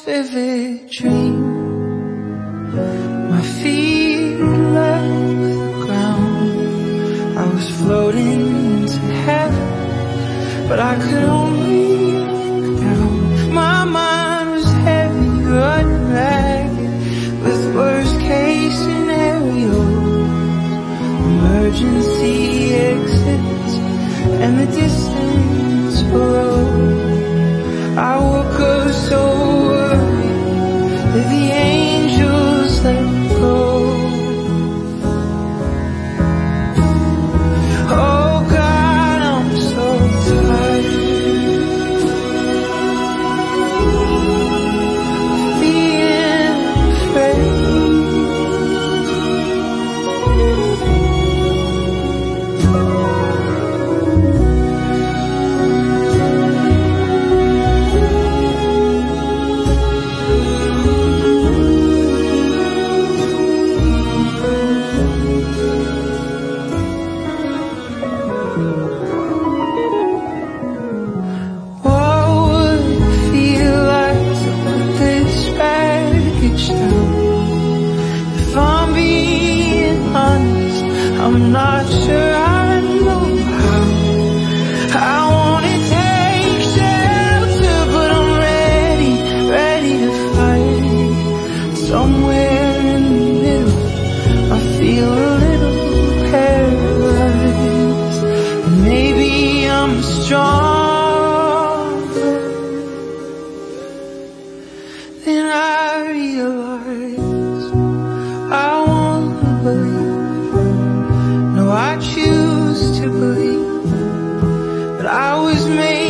vivid dream. My feet left the ground. I was floating into heaven, but I could only look down. My mind was heavy, running ragged with worst case scenario, emergency exits, and the distance below. I woke up so early that the angels let go. Oh God, I'm so tired of being afraid. If I'm being honest, I'm not sure I know how. I wanna take shelter, but I'm ready to fight. Somewhere in the middle, I feel a little paralyzed. Maybe I'm stronger than I realize. I wanna believe, no, I choose to believe that I was made